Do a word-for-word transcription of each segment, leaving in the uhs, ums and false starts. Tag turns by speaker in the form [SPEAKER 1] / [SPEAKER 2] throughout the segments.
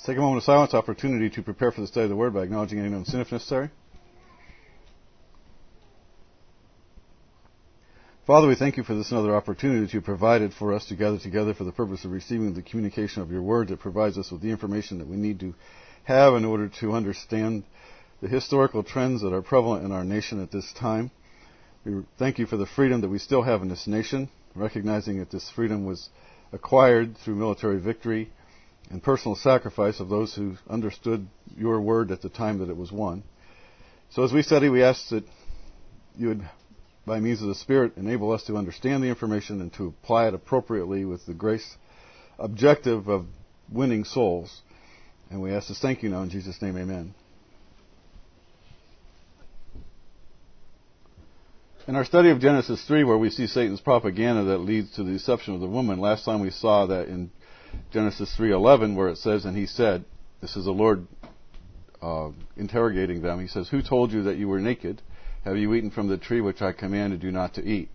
[SPEAKER 1] Take a moment of silence, opportunity to prepare for the study of the Word by acknowledging any known sin if necessary. Father, we thank you for this another opportunity that you provided for us to gather together for the purpose of receiving the communication of your Word that provides us with the information that we need to have in order to understand the historical trends that are prevalent in our nation at this time. We thank you for the freedom that we still have in this nation, recognizing that this freedom was acquired through military victory and personal sacrifice of those who understood your word at the time that it was won. So as we study, we ask that you would, by means of the Spirit, enable us to understand the information and to apply it appropriately with the grace objective of winning souls. And we ask this thank you now in Jesus' name, amen. In our study of Genesis three, where we see Satan's propaganda that leads to the deception of the woman, last time we saw that in Genesis three eleven, where it says, and he said, this is the Lord uh, interrogating them, he says, who told you that you were naked? Have you eaten from the tree which I commanded you not to eat?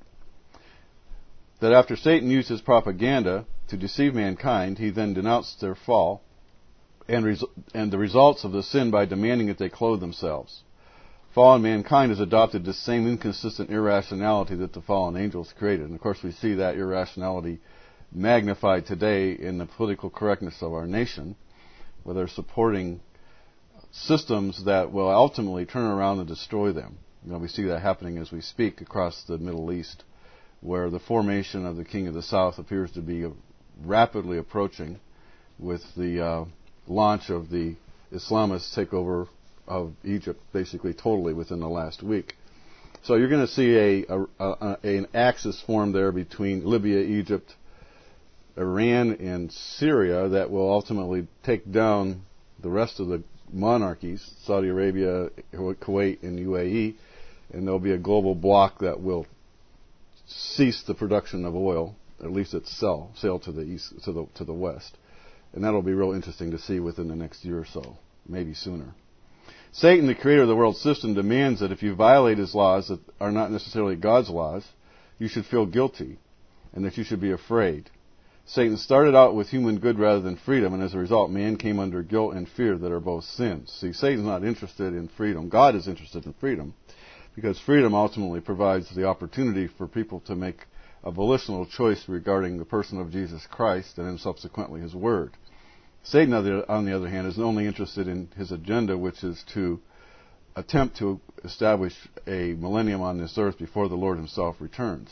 [SPEAKER 1] That after Satan used his propaganda to deceive mankind, he then denounced their fall and, res- and the results of the sin by demanding that they clothe themselves. Fallen mankind has adopted the same inconsistent irrationality that the fallen angels created. And of course we see that irrationality magnified today in the political correctness of our nation, where they're supporting systems that will ultimately turn around and destroy them. You know, we see that happening as we speak across the Middle East, where the formation of the King of the South appears to be rapidly approaching with the uh, launch of the Islamist takeover of Egypt basically totally within the last week. So you're going to see a, a, a an axis form there between Libya, Egypt, Iran, and Syria that will ultimately take down the rest of the monarchies, Saudi Arabia, Kuwait, and U A E, and there'll be a global bloc that will cease the production of oil, at least its sell, sail to the east, to the to the west, and that'll be real interesting to see within the next year or so, maybe sooner. Satan, the creator of the world system, demands that if you violate his laws that are not necessarily God's laws, you should feel guilty and that you should be afraid. Satan started out with human good rather than freedom, and as a result, man came under guilt and fear that are both sins. See, Satan's not interested in freedom. God is interested in freedom, because freedom ultimately provides the opportunity for people to make a volitional choice regarding the person of Jesus Christ and then subsequently his word. Satan, on the other hand, is only interested in his agenda, which is to attempt to establish a millennium on this earth before the Lord himself returns.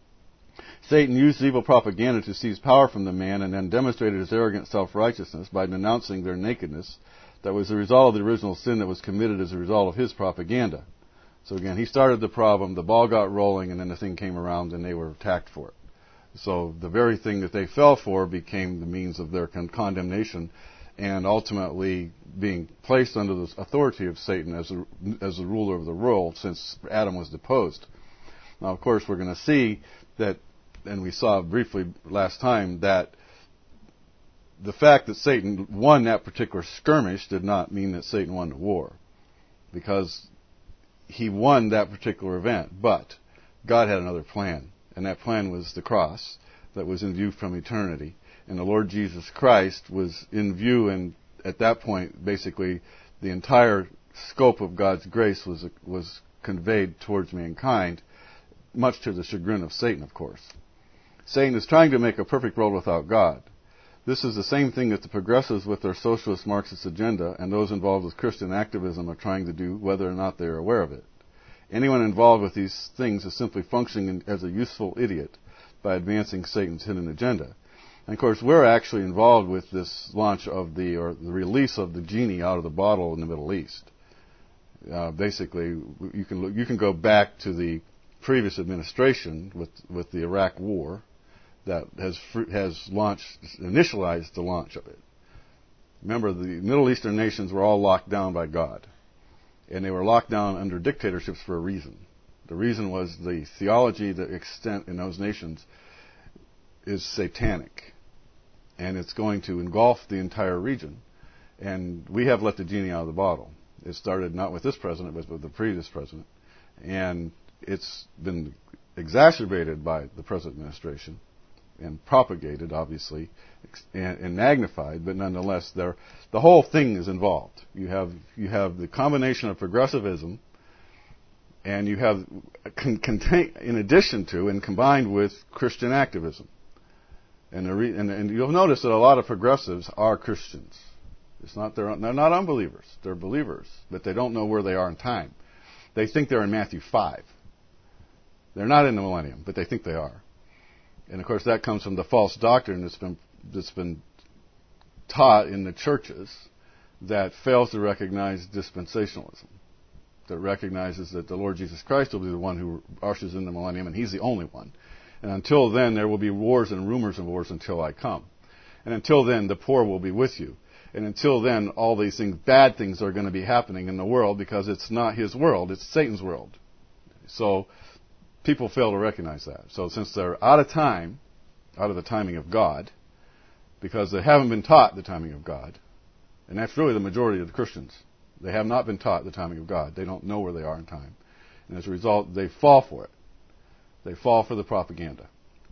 [SPEAKER 1] Satan used evil propaganda to seize power from the man and then demonstrated his arrogant self-righteousness by denouncing their nakedness that was the result of the original sin that was committed as a result of his propaganda. So again, he started the problem, the ball got rolling, and then the thing came around and they were attacked for it. So the very thing that they fell for became the means of their con- condemnation and ultimately being placed under the authority of Satan as a, as the ruler of the world since Adam was deposed. Now, of course, we're going to see that, and we saw briefly last time, that the fact that Satan won that particular skirmish did not mean that Satan won the war, because he won that particular event. But God had another plan, and that plan was the cross that was in view from eternity. And the Lord Jesus Christ was in view, and at that point, basically, the entire scope of God's grace was was conveyed towards mankind, much to the chagrin of Satan, of course. Satan is trying to make a perfect world without God. This is the same thing that the progressives with their socialist Marxist agenda and those involved with Christian activism are trying to do, whether or not they are aware of it. Anyone involved with these things is simply functioning as a useful idiot by advancing Satan's hidden agenda. And of course, we're actually involved with this launch of the, or the release of the genie out of the bottle in the Middle East. Uh, basically, you can look, you can go back to the previous administration with with the Iraq War that has has launched, initialized the launch of it. Remember, the Middle Eastern nations were all locked down by God, and they were locked down under dictatorships for a reason. The reason was the theology, the extent in those nations is satanic, and it's going to engulf the entire region. And we have let the genie out of the bottle. It started not with this president, but with the previous president, and it's been exacerbated by the present administration. and propagated, obviously, and, and magnified, but nonetheless, the whole thing is involved. You have you have the combination of progressivism, and you have, con, contain, in addition to and combined with Christian activism. And, the re, and, and you'll notice that a lot of progressives are Christians. It's not they're, they're not unbelievers. They're believers, but they don't know where they are in time. They think they're in Matthew five. They're not in the millennium, but they think they are. And of course, that comes from the false doctrine that's been that's been taught in the churches that fails to recognize dispensationalism, that recognizes that the Lord Jesus Christ will be the one who ushers in the millennium, and He's the only one. And until then, there will be wars and rumors of wars until I come. And until then, the poor will be with you. And until then, all these things, bad things are going to be happening in the world because it's not His world, it's Satan's world. So people fail to recognize that. So since they're out of time, out of the timing of God, because they haven't been taught the timing of God, and that's really the majority of the Christians. They have not been taught the timing of God. They don't know where they are in time. And as a result, they fall for it. They fall for the propaganda.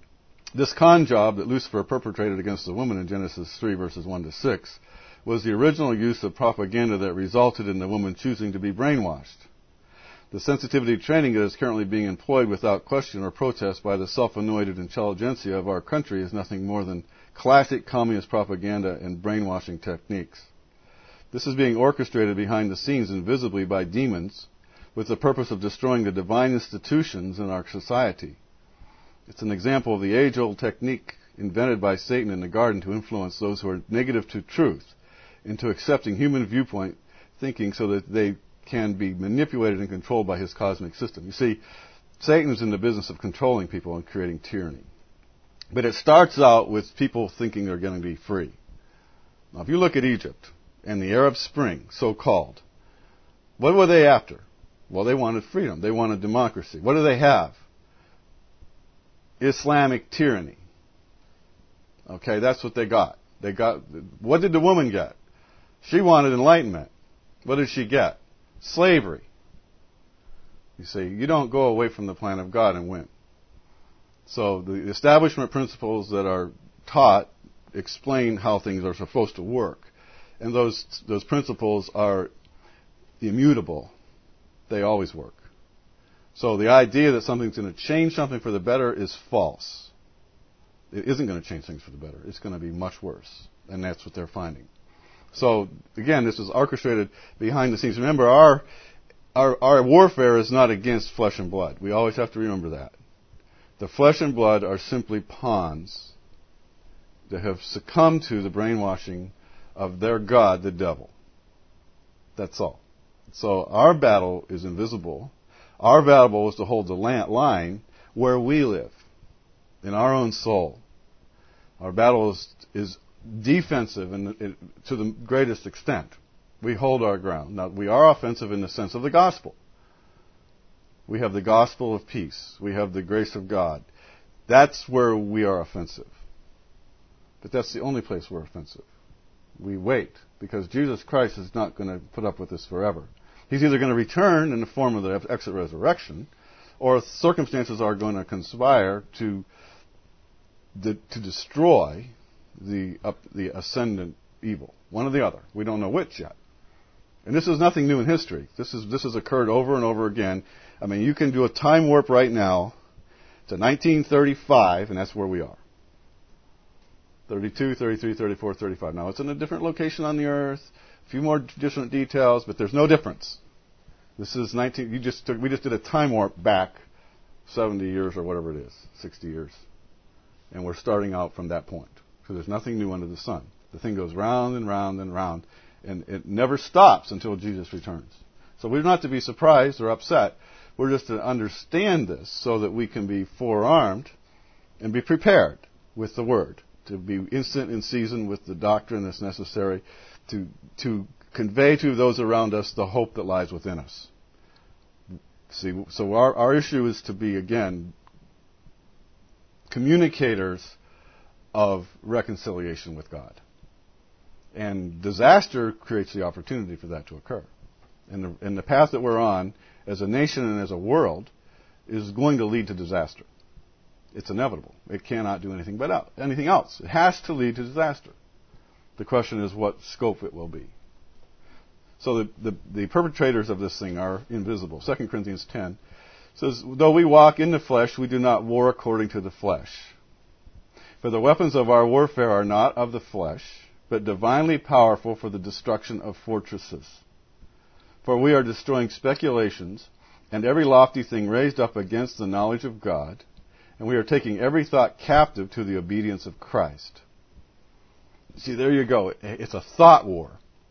[SPEAKER 1] This con job that Lucifer perpetrated against the woman in Genesis three, verses one to six, was the original use of propaganda that resulted in the woman choosing to be brainwashed. The sensitivity training that is currently being employed without question or protest by the self-anointed intelligentsia of our country is nothing more than classic communist propaganda and brainwashing techniques. This is being orchestrated behind the scenes invisibly by demons with the purpose of destroying the divine institutions in our society. It's an example of the age-old technique invented by Satan in the garden to influence those who are negative to truth into accepting human viewpoint thinking so that they can be manipulated and controlled by his cosmic system. You see, Satan is in the business of controlling people and creating tyranny. But it starts out with people thinking they're going to be free. Now, if you look at Egypt and the Arab Spring, so-called, what were they after? Well, they wanted freedom. They wanted democracy. What do they have? Islamic tyranny. Okay, that's what they got. They got. What did the woman get? She wanted enlightenment. What did she get? Slavery. You see, you don't go away from the plan of God and win. So the establishment principles that are taught explain how things are supposed to work. And those those principles are immutable. They always work. So the idea that something's going to change something for the better is false. It isn't going to change things for the better. It's going to be much worse. And that's what they're finding. So, again, this is orchestrated behind the scenes. Remember, our, our, our warfare is not against flesh and blood. We always have to remember that. The flesh and blood are simply pawns that have succumbed to the brainwashing of their god, the devil. That's all. So our battle is invisible. Our battle is to hold the line where we live, in our own soul. Our battle is, is defensive in, in, to the greatest extent. We hold our ground. Now, we are offensive in the sense of the gospel. We have the gospel of peace. We have the grace of God. That's where we are offensive. But that's the only place we're offensive. We wait, because Jesus Christ is not going to put up with this forever. He's either going to return in the form of the exit resurrection, or circumstances are going to conspire to de- to destroy the up, the ascendant evil. One or the other. We don't know which yet. And this is nothing new in history. This is this has occurred over and over again. I mean, you can do a time warp right now to nineteen thirty-five, and that's where we are. thirty-two, thirty-three, thirty-four, thirty-five. Now, it's in a different location on the earth, a few more different details, but there's no difference. This is nineteen. You just took, we just did a time warp back seventy years or whatever it is, sixty years, and we're starting out from that point. So there's nothing new under the sun. The thing goes round and round and round, and it never stops until Jesus returns. So we're not to be surprised or upset. We're just to understand this so that we can be forearmed and be prepared with the Word, to be instant in season with the doctrine that's necessary to to convey to those around us the hope that lies within us. See, so our, our issue is to be, again, communicators of reconciliation with God. And disaster creates the opportunity for that to occur. And the, and the path that we're on, as a nation and as a world, is going to lead to disaster. It's inevitable. It cannot do anything but out, anything else. It has to lead to disaster. The question is what scope it will be. So the, the, the perpetrators of this thing are invisible. Second Corinthians ten says, though we walk in the flesh, we do not war according to the flesh. For the weapons of our warfare are not of the flesh, but divinely powerful for the destruction of fortresses. For we are destroying speculations and every lofty thing raised up against the knowledge of God, and we are taking every thought captive to the obedience of Christ. See, there you go. It's a thought war.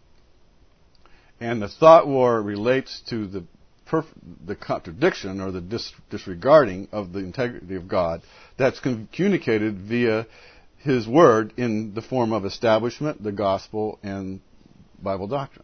[SPEAKER 1] And the thought war relates to the perf- the contradiction or the dis- disregarding of the integrity of God that's communicated via His Word in the form of establishment, the gospel, and Bible doctrine.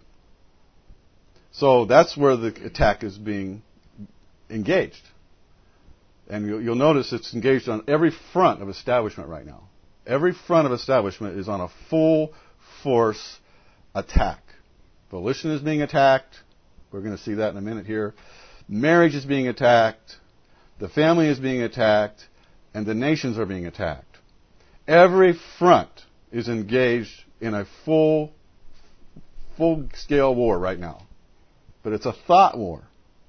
[SPEAKER 1] So that's where the attack is being engaged. And you'll, you'll notice it's engaged on every front of establishment right now. Every front of establishment is on a full force attack. Volition is being attacked. We're going to see that in a minute here. Marriage is being attacked. The family is being attacked. And the nations are being attacked. Every front is engaged in a full, full-scale war right now. But it's a thought war.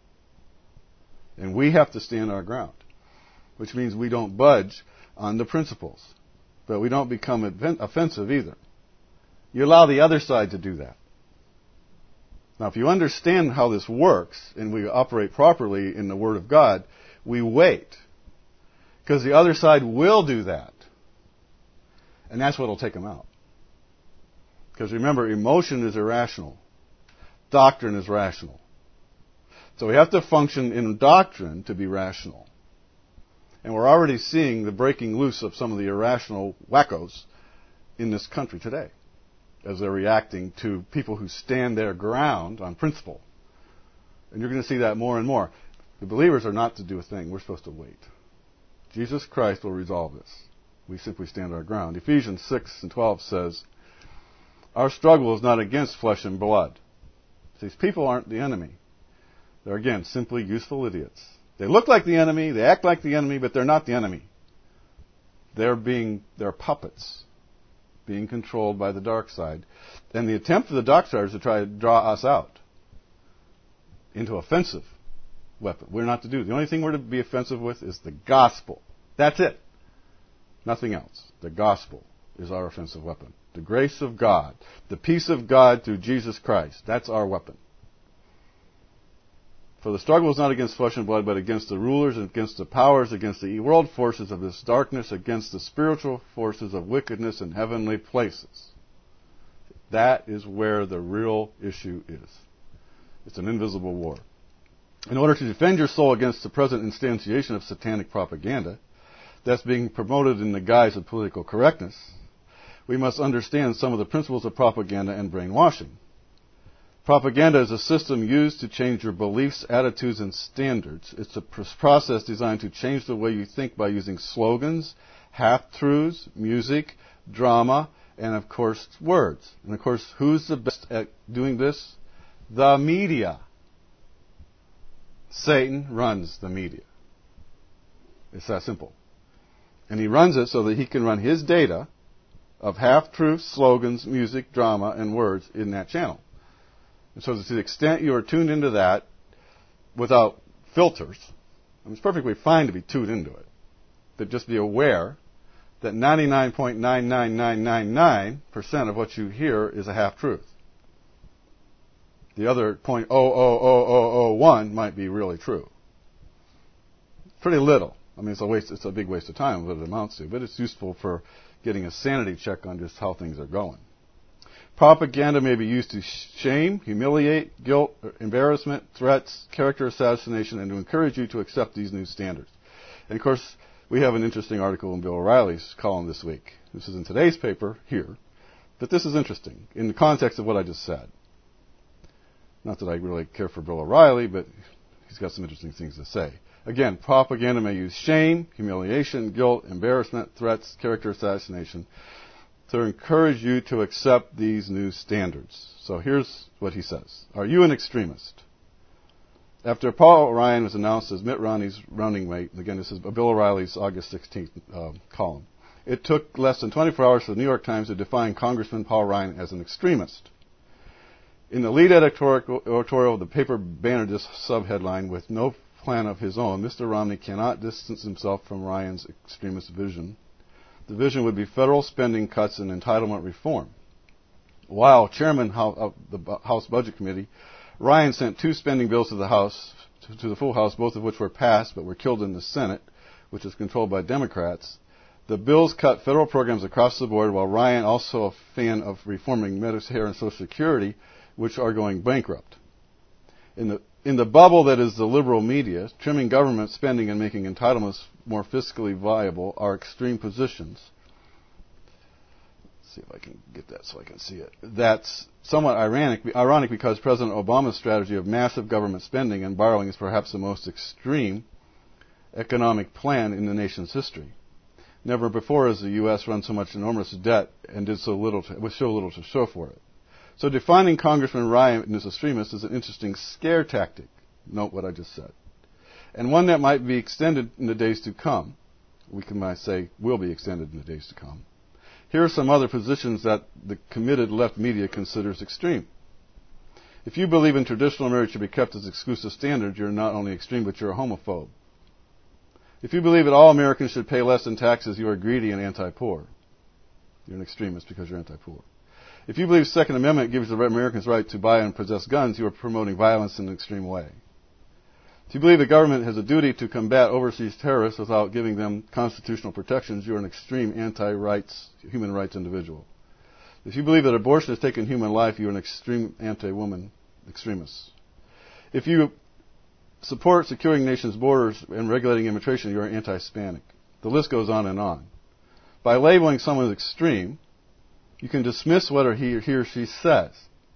[SPEAKER 1] And we have to stand our ground, which means we don't budge on the principles. But we don't become offensive either. You allow the other side to do that. Now, if you understand how this works and we operate properly in the Word of God, we wait. Because the other side will do that. And that's what will take them out. Because remember, emotion is irrational. Doctrine is rational. So we have to function in doctrine to be rational. And we're already seeing the breaking loose of some of the irrational wackos in this country today as they're reacting to people who stand their ground on principle. And you're going to see that more and more. The believers are not to do a thing. We're supposed to wait. Jesus Christ will resolve this. We simply stand our ground. Ephesians six and twelve says, our struggle is not against flesh and blood. These people aren't the enemy. They're, again, simply useful idiots. They look like the enemy, they act like the enemy, but they're not the enemy. They're being, they're puppets, being controlled by the dark side. And the attempt of the dark side is to try to draw us out into offensive weapon. We're not to do. The only thing we're to be offensive with is the gospel. That's it. Nothing else. The gospel is our offensive weapon. The grace of God, the peace of God through Jesus Christ. That's our weapon. For the struggle is not against flesh and blood, but against the rulers, and against the powers, against the world forces of this darkness, against the spiritual forces of wickedness in heavenly places. That is where the real issue is. It's an invisible war. In order to defend your soul against the present instantiation of satanic propaganda that's being promoted in the guise of political correctness, we must understand some of the principles of propaganda and brainwashing. Propaganda is a system used to change your beliefs, attitudes, and standards. It's a process designed to change the way you think by using slogans, half-truths, music, drama, and, of course, words. And, of course, who's the best at doing this? The media. Satan runs the media. It's that simple. And he runs it so that he can run his data of half-truths, slogans, music, drama, and words in that channel. And so to the extent you are tuned into that without filters, I mean, it's perfectly fine to be tuned into it, but just be aware that ninety-nine point nine nine nine nine nine percent of what you hear is a half-truth. The other zero point zero zero zero zero zero one might be really true. Pretty little. I mean, it's a waste. It's a big waste of time, what it amounts to, but it's useful for getting a sanity check on just how things are going. Propaganda may be used to shame, humiliate, guilt, embarrassment, threats, character assassination, and to encourage you to accept these new standards. And, of course, we have an interesting article in Bill O'Reilly's column this week. This is in today's paper here. But this is interesting in the context of what I just said. Not that I really care for Bill O'Reilly, but he's got some interesting things to say. Again, propaganda may use shame, humiliation, guilt, embarrassment, threats, character assassination to encourage you to accept these new standards. So here's what he says. Are you an extremist? After Paul Ryan was announced as Mitt Romney's running mate, again, this is Bill O'Reilly's August sixteenth uh, column, it took less than twenty-four hours for the New York Times to define Congressman Paul Ryan as an extremist. In the lead editorial, the paper bannered this subheadline: with no plan of his own, Mister Romney cannot distance himself from Ryan's extremist vision. The vision would be federal spending cuts and entitlement reform. While chairman of the House Budget Committee, Ryan sent two spending bills to the House, to the full House, both of which were passed but were killed in the Senate, which is controlled by Democrats. The bills cut federal programs across the board, while Ryan, also a fan of reforming Medicare and Social Security, which are going bankrupt. In the in the bubble that is the liberal media, trimming government spending and making entitlements more fiscally viable are extreme positions. Let's see if I can get that so I can see it. That's somewhat ironic, ironic because President Obama's strategy of massive government spending and borrowing is perhaps the most extreme economic plan in the nation's history. Never before has the U S run so much enormous debt and did so little to, with so little to show for it. So defining Congressman Ryan as extremist is an interesting scare tactic. Note what I just said. And one that might be extended in the days to come. We can might say will be extended in the days to come. Here are some other positions that the committed left media considers extreme. If you believe in traditional marriage should be kept as exclusive standard, you're not only extreme, but you're a homophobe. If you believe that all Americans should pay less in taxes, you are greedy and anti-poor. You're an extremist because you're anti-poor. If you believe the Second Amendment gives the Americans right to buy and possess guns, you are promoting violence in an extreme way. If you believe the government has a duty to combat overseas terrorists without giving them constitutional protections, you are an extreme anti-rights, human rights individual. If you believe that abortion has taken human life, you are an extreme anti-woman extremist. If you support securing nations' borders and regulating immigration, you are anti-Hispanic. The list goes on and on. By labeling someone as extreme, you can dismiss what he, he or she says.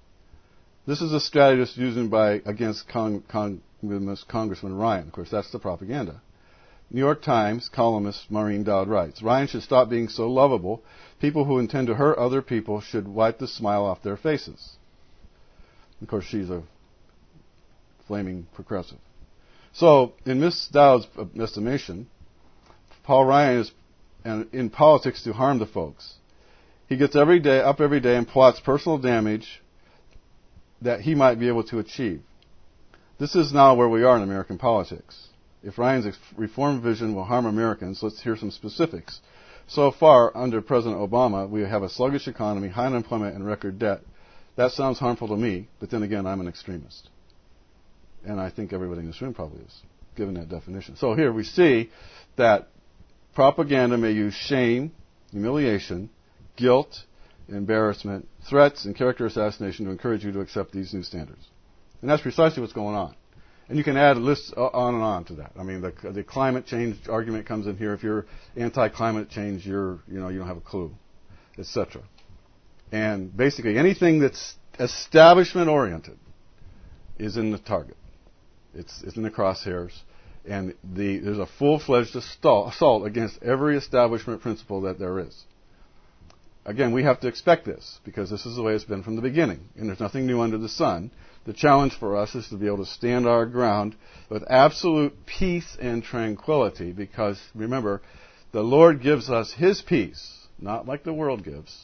[SPEAKER 1] This is a strategy used by against Cong, Cong, Congressman Ryan. Of course, that's the propaganda. New York Times columnist Maureen Dowd writes, Ryan should stop being so lovable. People who intend to hurt other people should wipe the smile off their faces. Of course, she's a flaming progressive. So, in Miss Dowd's estimation, Paul Ryan is in politics to harm the folks. He gets every day up every day and plots personal damage that he might be able to achieve. This is now where we are in American politics. If Ryan's reform vision will harm Americans, let's hear some specifics. So far, under President Obama, we have a sluggish economy, high unemployment, and record debt. That sounds harmful to me, but then again, I'm an extremist. And I think everybody in this room probably is, given that definition. So here we see that propaganda may use shame, humiliation, guilt, embarrassment, threats, and character assassination to encourage you to accept these new standards. And that's precisely what's going on. And you can add lists on and on to that. I mean, the, the climate change argument comes in here. If you're anti-climate change, you're, you know, you don't have a clue, et cetera. And basically anything that's establishment-oriented is in the target. It's, it's in the crosshairs. And the, there's a full-fledged assault against every establishment principle that there is. Again, we have to expect this because this is the way it's been from the beginning, and there's nothing new under the sun. The challenge for us is to be able to stand our ground with absolute peace and tranquility because, remember, the Lord gives us His peace, not like the world gives,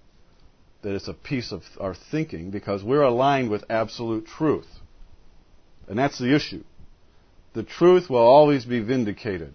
[SPEAKER 1] that it's a piece of our thinking because we're aligned with absolute truth. And that's the issue. The truth will always be vindicated.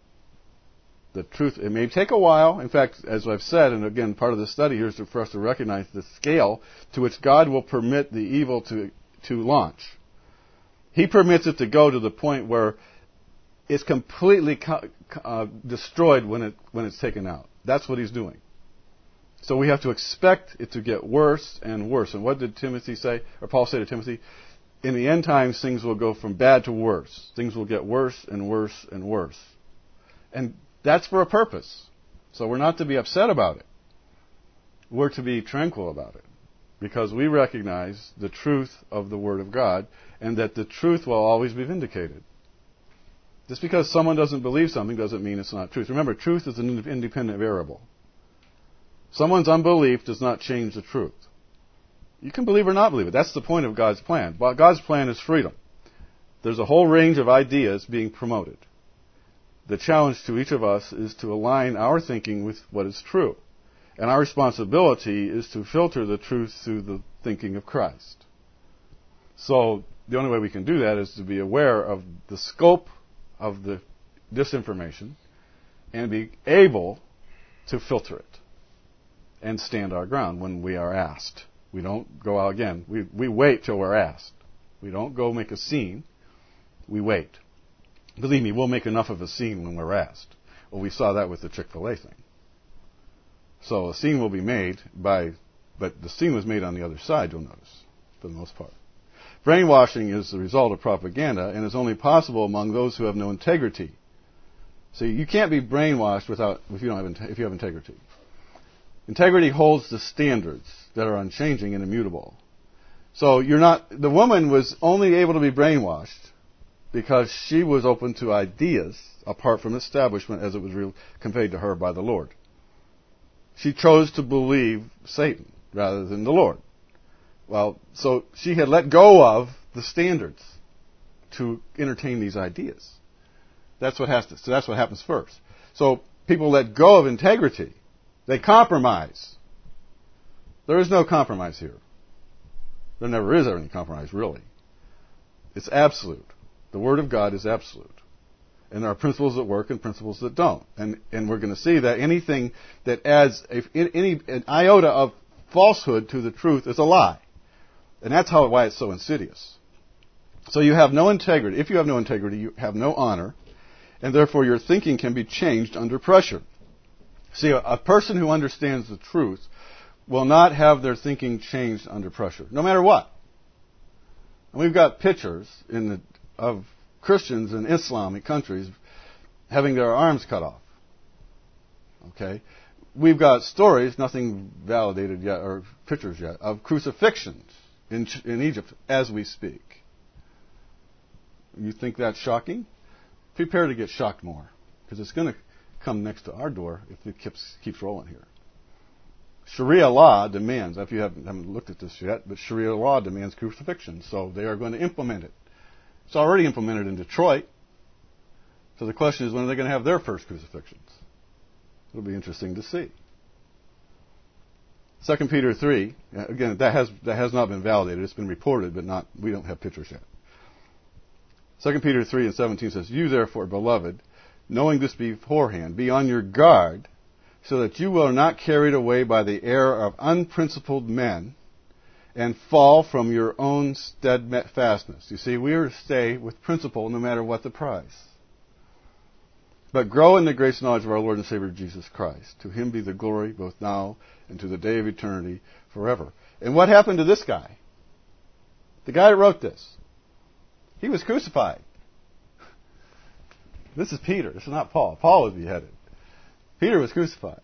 [SPEAKER 1] The truth, it may take a while. In fact, as I've said, and again, part of the study here is to, for us to recognize the scale to which God will permit the evil to, to launch. He permits it to go to the point where it's completely co- uh, destroyed when it when it's taken out. That's what He's doing. So we have to expect it to get worse and worse. And what did Timothy say, or Paul say to Timothy? In the end times, things will go from bad to worse. Things will get worse and worse and worse. And that's for a purpose. So we're not to be upset about it. We're to be tranquil about it. Because we recognize the truth of the Word of God and that the truth will always be vindicated. Just because someone doesn't believe something doesn't mean it's not truth. Remember, truth is an independent variable. Someone's unbelief does not change the truth. You can believe or not believe it. That's the point of God's plan. God's plan is freedom. There's a whole range of ideas being promoted. The challenge to each of us is to align our thinking with what is true. And our responsibility is to filter the truth through the thinking of Christ. So the only way we can do that is to be aware of the scope of the disinformation and be able to filter it and stand our ground when we are asked. We don't go out again. We, we wait till we're asked. We don't go make a scene. We wait. Believe me, we'll make enough of a scene when we're asked. Well, we saw that with the Chick-fil-A thing. So a scene will be made by, but the scene was made on the other side, you'll notice, for the most part. Brainwashing is the result of propaganda and is only possible among those who have no integrity. See, you can't be brainwashed without if you don't have if you have integrity. Integrity holds the standards that are unchanging and immutable. So you're not. The woman was only able to be brainwashed because she was open to ideas apart from establishment as it was re- conveyed to her by the Lord. She chose to believe Satan rather than the Lord. Well, so she had let go of the standards to entertain these ideas. That's what has to. So that's what happens first. So people let go of integrity. They compromise. There is no compromise here. There never is any compromise, really. It's absolute. The Word of God is absolute. And there are principles that work and principles that don't. And and we're going to see that anything that adds a, any an iota of falsehood to the truth is a lie. And that's how why it's so insidious. So you have no integrity. If you have no integrity, you have no honor. And therefore your thinking can be changed under pressure. See, a, a person who understands the truth will not have their thinking changed under pressure, no matter what. And we've got pictures in the, of Christians in Islamic countries having their arms cut off. Okay? We've got stories, nothing validated yet, or pictures yet, of crucifixions in, in Egypt as we speak. You think that's shocking? Prepare to get shocked more, because it's going to come next to our door if it keeps, keeps rolling here. Sharia law demands, if you haven't, haven't looked at this yet, but Sharia law demands crucifixion, so they are going to implement it. It's already implemented in Detroit. So the question is, when are they going to have their first crucifixions? It'll be interesting to see. Second Peter three, again, that has that has not been validated. It's been reported, but not we don't have pictures yet. Second Peter three and seventeen says, "You therefore, beloved, knowing this beforehand, be on your guard, so that you are not carried away by the error of unprincipled men, and fall from your own steadfastness." You see, we are to stay with principle no matter what the price. "But grow in the grace and knowledge of our Lord and Savior Jesus Christ. To Him be the glory both now and to the day of eternity forever." And what happened to this guy? The guy who wrote this. He was crucified. This is Peter. This is not Paul. Paul was beheaded. Peter was crucified.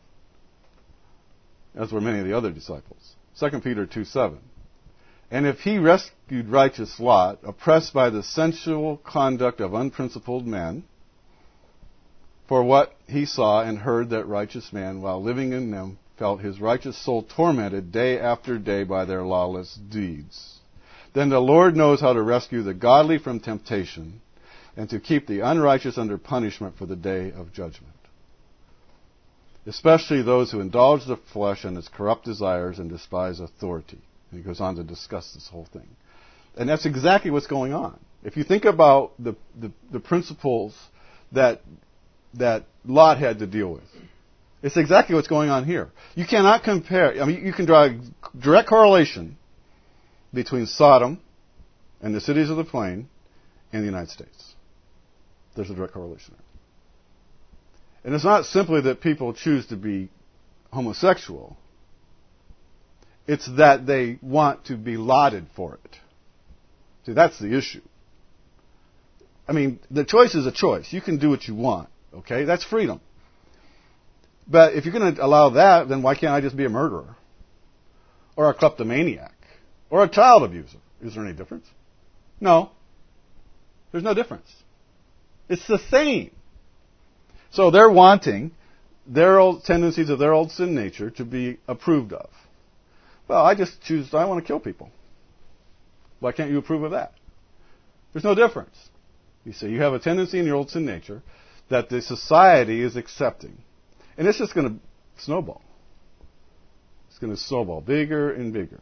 [SPEAKER 1] As were many of the other disciples. Second Peter two seven. "And if he rescued righteous Lot, oppressed by the sensual conduct of unprincipled men, for what he saw and heard that righteous man, while living in them, felt his righteous soul tormented day after day by their lawless deeds, then the Lord knows how to rescue the godly from temptation and to keep the unrighteous under punishment for the day of judgment. Especially those who indulge the flesh and its corrupt desires and despise authority." And he goes on to discuss this whole thing. And that's exactly what's going on. If you think about the, the, the principles that, that Lot had to deal with, it's exactly what's going on here. You cannot compare, I mean, you can draw a direct correlation between Sodom and the cities of the plain and the United States. There's a direct correlation there. And it's not simply that people choose to be homosexual. It's that they want to be lauded for it. See, that's the issue. I mean, the choice is a choice. You can do what you want, okay? That's freedom. But if you're going to allow that, then why can't I just be a murderer? Or a kleptomaniac? Or a child abuser? Is there any difference? No. There's no difference. It's the same. So they're wanting their old tendencies of their old sin nature to be approved of. Well, I just choose, I want to kill people. Why can't you approve of that? There's no difference. You see, you have a tendency in your old sin nature that the society is accepting. And it's just going to snowball. It's going to snowball bigger and bigger.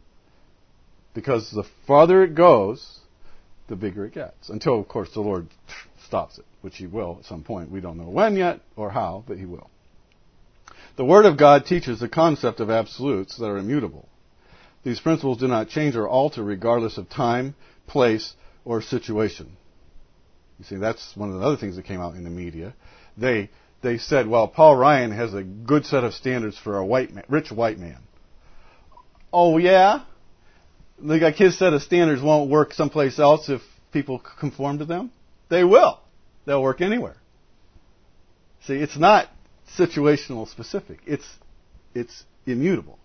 [SPEAKER 1] Because the farther it goes, the bigger it gets. Until, of course, the Lord stops it, which He will at some point. We don't know when yet or how, but He will. The Word of God teaches the concept of absolutes that are immutable. These principles do not change or alter regardless of time, place, or situation. You see, that's one of the other things that came out in the media. They they said, well, Paul Ryan has a good set of standards for a white man, rich white man. Oh, yeah? They got his set of standards won't work someplace else if people conform to them? They will. They'll work anywhere. See, it's not situational specific. It's it's immutable.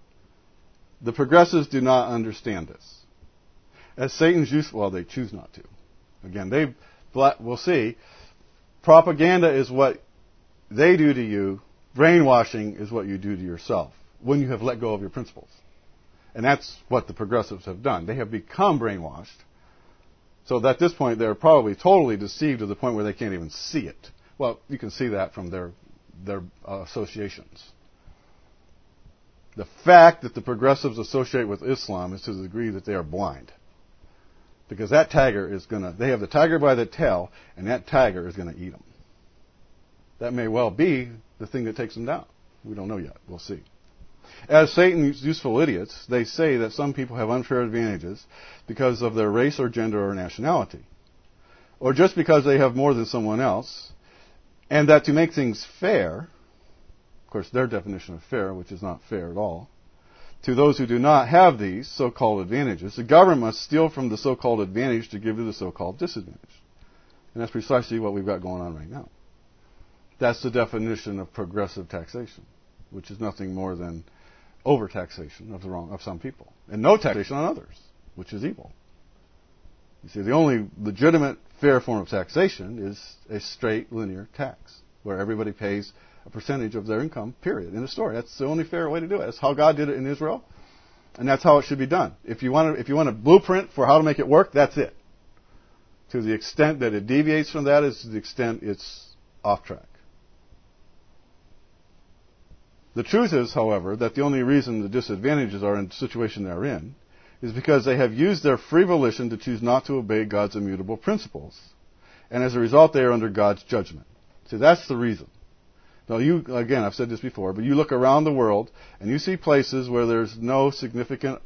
[SPEAKER 1] The progressives do not understand this. As Satan's use, well, they choose not to. Again, they we'll see. Propaganda is what they do to you. Brainwashing is what you do to yourself when you have let go of your principles. And that's what the progressives have done. They have become brainwashed. So at this point, they're probably totally deceived to the point where they can't even see it. Well, you can see that from their their uh, associations. The fact that the progressives associate with Islam is to the degree that they are blind. Because that tiger is going to, they have the tiger by the tail, and that tiger is going to eat them. That may well be the thing that takes them down. We don't know yet. We'll see. As Satan's useful idiots, they say that some people have unfair advantages because of their race or gender or nationality. Or just because they have more than someone else. And that to make things fair, of course their definition of fair, which is not fair at all, to those who do not have these so-called advantages, the government must steal from the so-called advantage to give to the so-called disadvantage. And that's precisely what we've got going on right now. That's the definition of progressive taxation, which is nothing more than overtaxation of the wrong of some people, and no taxation on others, which is evil. You see, the only legitimate fair form of taxation is a straight linear tax, where everybody pays a percentage of their income, period. In the story. That's the only fair way to do it. That's how God did it in Israel, and that's how it should be done. If you want to, if you want a blueprint for how to make it work, that's it. To the extent that it deviates from that is to the extent it's off track. The truth is, however, that the only reason the disadvantages are in the situation they're in is because they have used their free volition to choose not to obey God's immutable principles. And as a result, they are under God's judgment. See, that's the reason. Now, you, again, I've said this before, but you look around the world and you see places where there's no significant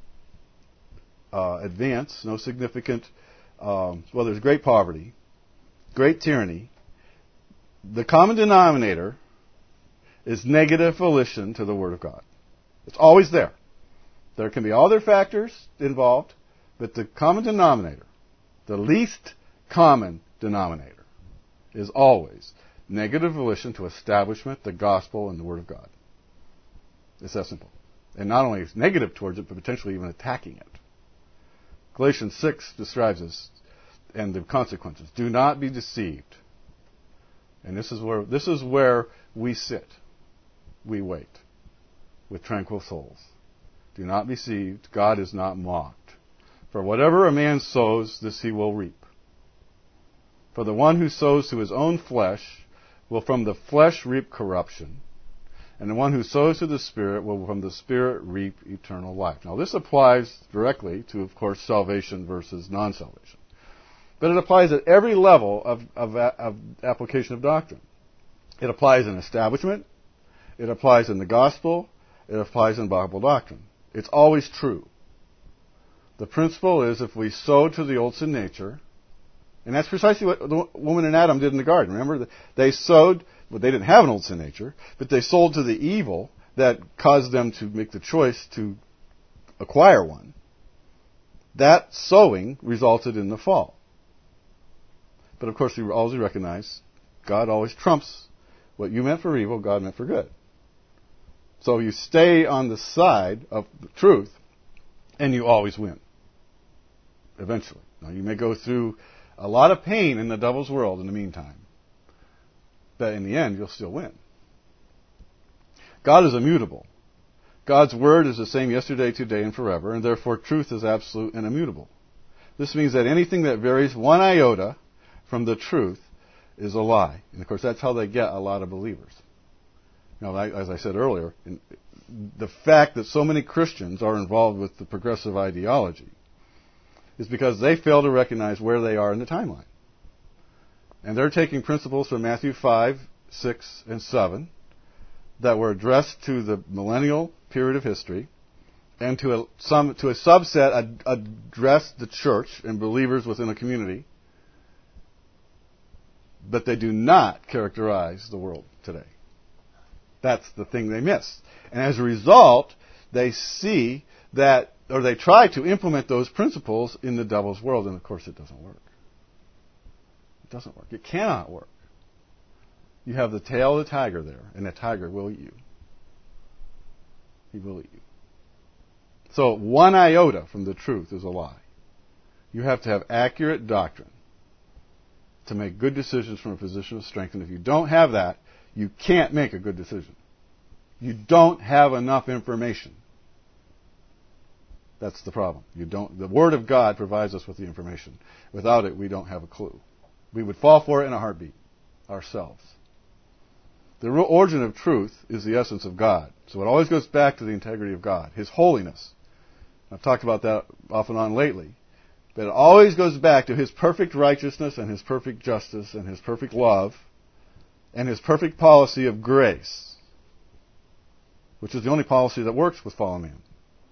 [SPEAKER 1] uh, advance, no significant, um, well, there's great poverty, great tyranny. The common denominator is negative volition to the Word of God. It's always there. There can be other factors involved, but the common denominator, the least common denominator, is always negative volition to establishment, the gospel, and the Word of God. It's that simple. And not only is negative towards it, but potentially even attacking it. Galatians six describes this and the consequences. Do not be deceived. And this is where this is where we sit. We wait with tranquil souls. Do not be deceived. God is not mocked. For whatever a man sows, this he will reap. For the one who sows to his own flesh will from the flesh reap corruption, and the one who sows to the Spirit will from the Spirit reap eternal life. Now this applies directly to, of course, salvation versus non-salvation. But it applies at every level of, of, of application of doctrine. It applies in establishment. It applies in the gospel. It applies in Bible doctrine. It's always true. The principle is if we sow to the old sin nature, and that's precisely what the woman and Adam did in the garden. Remember, they sowed, well, they didn't have an old sin nature, but they sold to the evil that caused them to make the choice to acquire one. That sowing resulted in the fall. But of course, we always recognize God always trumps what you meant for evil, God meant for good. So you stay on the side of the truth, and you always win. Eventually. Now, you may go through a lot of pain in the devil's world in the meantime, but in the end, you'll still win. God is immutable. God's word is the same yesterday, today, and forever, and therefore truth is absolute and immutable. This means that anything that varies one iota from the truth is a lie. And of course, that's how they get a lot of believers. Now, as I said earlier, the fact that so many Christians are involved with the progressive ideology is because they fail to recognize where they are in the timeline. And they're taking principles from Matthew five, six, and seven that were addressed to the millennial period of history, and to a, some, to a subset ad, addressed the church and believers within a community, but they do not characterize the world today. That's the thing they miss. And as a result, they see that, or they try to implement those principles in the devil's world, and of course it doesn't work. It doesn't work. It cannot work. You have the tail of the tiger there, and the tiger will eat you. He will eat you. So one iota from the truth is a lie. You have to have accurate doctrine to make good decisions from a position of strength. And if you don't have that, you can't make a good decision. You don't have enough information. That's the problem. You don't. The Word of God provides us with the information. Without it, we don't have a clue. We would fall for it in a heartbeat ourselves. The real origin of truth is the essence of God. So it always goes back to the integrity of God, His holiness. I've talked about that off and on lately. But it always goes back to His perfect righteousness and His perfect justice and His perfect love and His perfect policy of grace, which is the only policy that works with fallen man.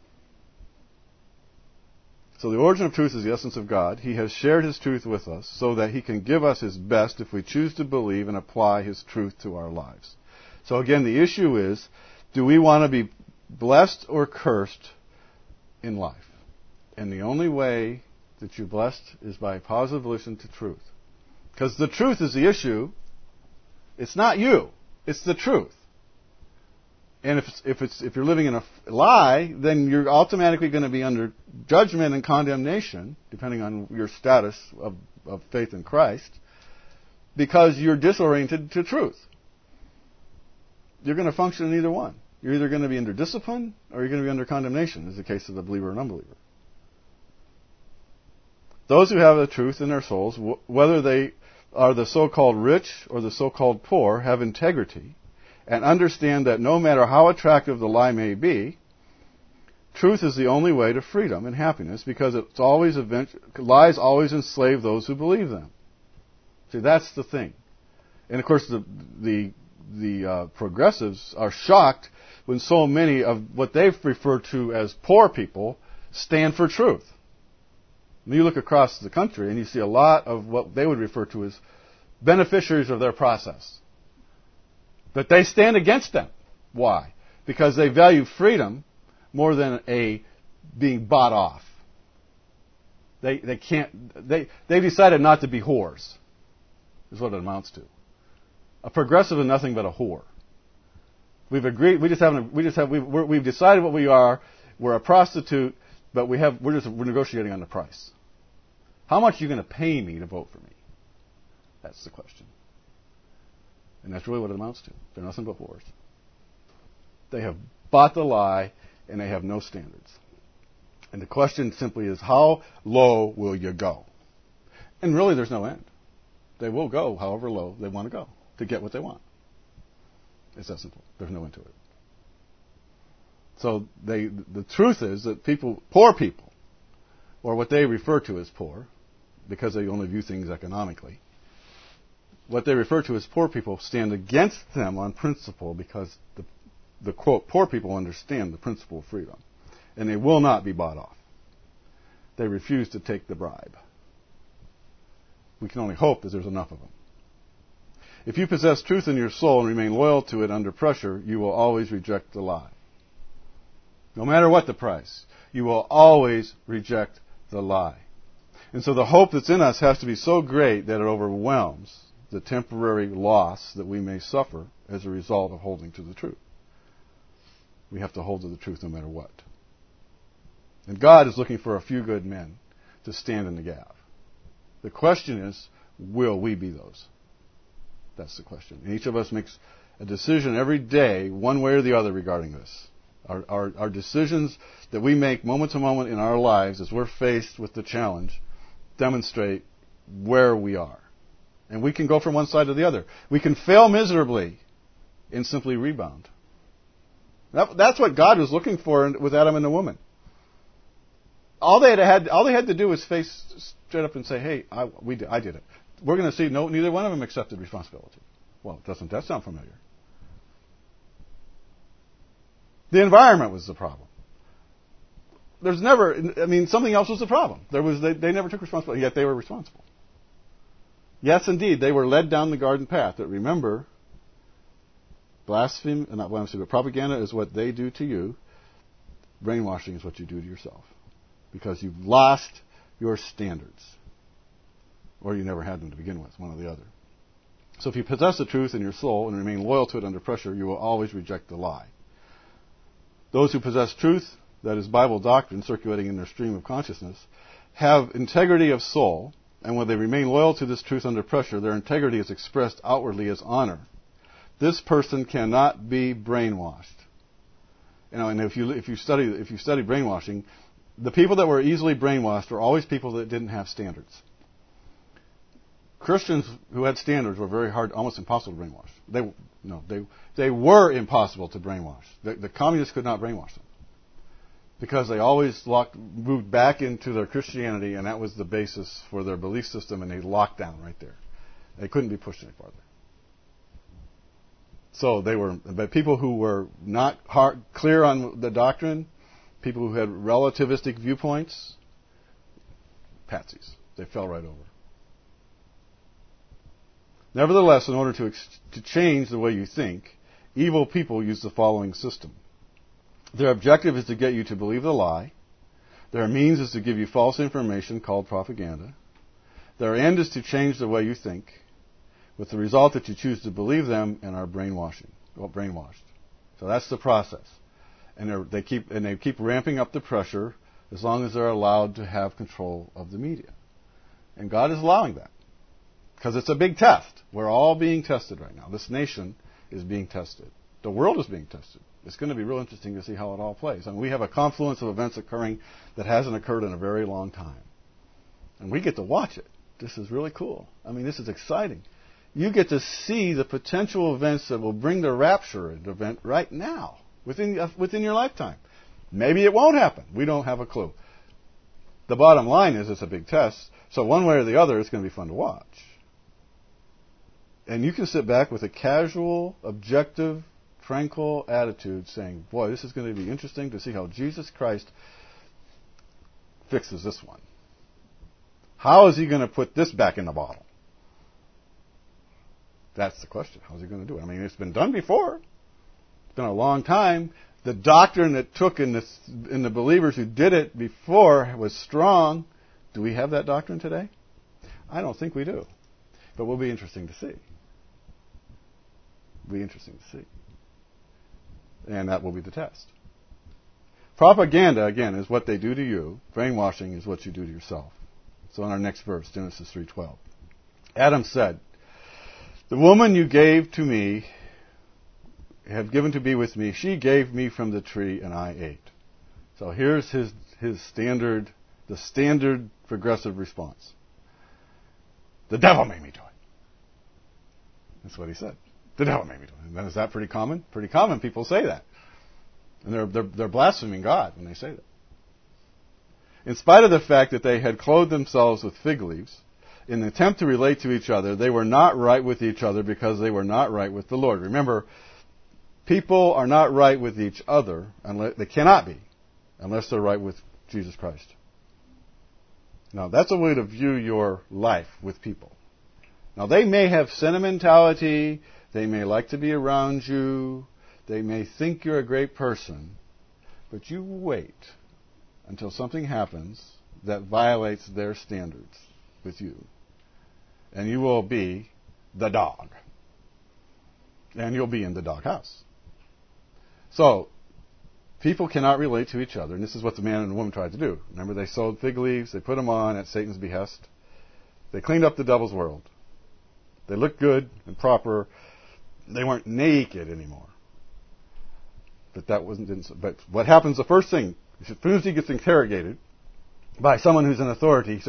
[SPEAKER 1] So the origin of truth is the essence of God. He has shared His truth with us so that He can give us His best if we choose to believe and apply His truth to our lives. So again, the issue is, do we want to be blessed or cursed in life? And the only way that you're blessed is by positive volition to truth. Because the truth is the issue. It's not you. It's the truth. And if it's, if it's if you're living in a lie, then you're automatically going to be under judgment and condemnation, depending on your status of, of faith in Christ, because you're disoriented to truth. You're going to function in either one. You're either going to be under discipline or you're going to be under condemnation, is the case of the believer and unbeliever. Those who have the truth in their souls, whether they are the so-called rich or the so-called poor, have integrity and understand that no matter how attractive the lie may be, truth is the only way to freedom and happiness, because it's always event- lies always enslave those who believe them. See, that's the thing. And of course, the the the uh, progressives are shocked when so many of what they've referred to as poor people stand for truth. And you look across the country and you see a lot of what they would refer to as beneficiaries of their process. But they stand against them. Why? Because they value freedom more than a being bought off. They they can't they they've decided not to be whores, is what it amounts to. A progressive is nothing but a whore. We've agreed. We just haven't. We just have. We've, we're, we've decided what we are. We're a prostitute, but we have. We're just. We're negotiating on the price. How much are you going to pay me to vote for me? That's the question. And that's really what it amounts to. They're nothing but whores. They have bought the lie, and they have no standards. And the question simply is, how low will you go? And really, there's no end. They will go however low they want to go to get what they want. It's that simple. There's no end to it. So they, the truth is that people, poor people, or what they refer to as poor, because they only view things economically, what they refer to as poor people stand against them on principle, because the, the quote, poor people understand the principle of freedom. And they will not be bought off. They refuse to take the bribe. We can only hope that there's enough of them. If you possess truth in your soul and remain loyal to it under pressure, you will always reject the lie. No matter what the price, you will always reject the lie. And so the hope that's in us has to be so great that it overwhelms the temporary loss that we may suffer as a result of holding to the truth. We have to hold to the truth no matter what. And God is looking for a few good men to stand in the gap. The question is, will we be those? That's the question. And each of us makes a decision every day, one way or the other, regarding this. Our, our, our decisions that we make moment to moment in our lives as we're faced with the challenge demonstrate where we are. And we can go from one side to the other. We can fail miserably and simply rebound. That, that's what God was looking for with Adam and the woman. All they had, all they had to do was face straight up and say, "Hey, I, we did, I did it." We're going to see no, neither one of them accepted responsibility. Well, doesn't that sound familiar? The environment was the problem. There's never, I mean, something else was the problem. There was they, they never took responsibility, yet they were responsible. Yes, indeed, they were led down the garden path. But remember, blasphemy, not blasphemy, but propaganda is what they do to you. Brainwashing is what you do to yourself. Because you've lost your standards. Or you never had them to begin with, one or the other. So if you possess the truth in your soul and remain loyal to it under pressure, you will always reject the lie. Those who possess truth, that is Bible doctrine circulating in their stream of consciousness, have integrity of soul, and when they remain loyal to this truth under pressure, their integrity is expressed outwardly as honor. This person cannot be brainwashed. You know, and if you if you study if you study brainwashing, the people that were easily brainwashed are always people that didn't have standards. Christians who had standards were very hard, almost impossible to brainwash. They no, they they were impossible to brainwash. The, the communists could not brainwash them because they always locked, moved back into their Christianity, and that was the basis for their belief system, and they locked down right there. They couldn't be pushed any farther. So they were, but people who were not hard, clear on the doctrine, people who had relativistic viewpoints, patsies. They fell right over. Nevertheless, in order to, ex- to change the way you think, evil people use the following system. Their objective is to get you to believe the lie. Their means is to give you false information called propaganda. Their end is to change the way you think, with the result that you choose to believe them and are brainwashing, well, brainwashed. So that's the process. And they keep and they keep ramping up the pressure as long as they're allowed to have control of the media. And God is allowing that. Because it's a big test. We're all being tested right now. This nation is being tested. The world is being tested. It's going to be real interesting to see how it all plays. I mean, we have a confluence of events occurring that hasn't occurred in a very long time. And we get to watch it. This is really cool. I mean, this is exciting. You get to see the potential events that will bring the rapture event right now, within, uh, within your lifetime. Maybe it won't happen. We don't have a clue. The bottom line is it's a big test. So one way or the other, it's going to be fun to watch. And you can sit back with a casual, objective, tranquil attitude saying, boy, this is going to be interesting to see how Jesus Christ fixes this one. How is he going to put this back in the bottle? That's the question. How is he going to do it? I mean, it's been done before. It's been a long time. The doctrine that took in the, in the believers who did it before was strong. Do we have that doctrine today? I don't think we do. But it will be interesting to see. Be interesting to see. And that will be the test. Propaganda, again, is what they do to you. Brainwashing is what you do to yourself. So in our next verse, Genesis three twelve. Adam said, "The woman you gave to me, have given to be with me, she gave me from the tree and I ate." So here's his, his standard, the standard progressive response. The devil made me do it. That's what he said. The devil made me do it. And is that pretty common? Pretty common. People say that. And they're, they're, they're blaspheming God when they say that. In spite of the fact that they had clothed themselves with fig leaves, in an attempt to relate to each other, they were not right with each other because they were not right with the Lord. Remember, people are not right with each other, unless they cannot be, unless they're right with Jesus Christ. Now, that's a way to view your life with people. Now, they may have sentimentality. They may like to be around you. They may think you're a great person. But you wait until something happens that violates their standards with you. And you will be the dog. And you'll be in the doghouse. So, people cannot relate to each other. And this is what the man and the woman tried to do. Remember, they sewed fig leaves. They put them on at Satan's behest. They cleaned up the devil's world. They looked good and proper. They weren't naked anymore. But that wasn't. Didn't, but what happens? The first thing, as soon as he gets interrogated by someone who's in authority, he says,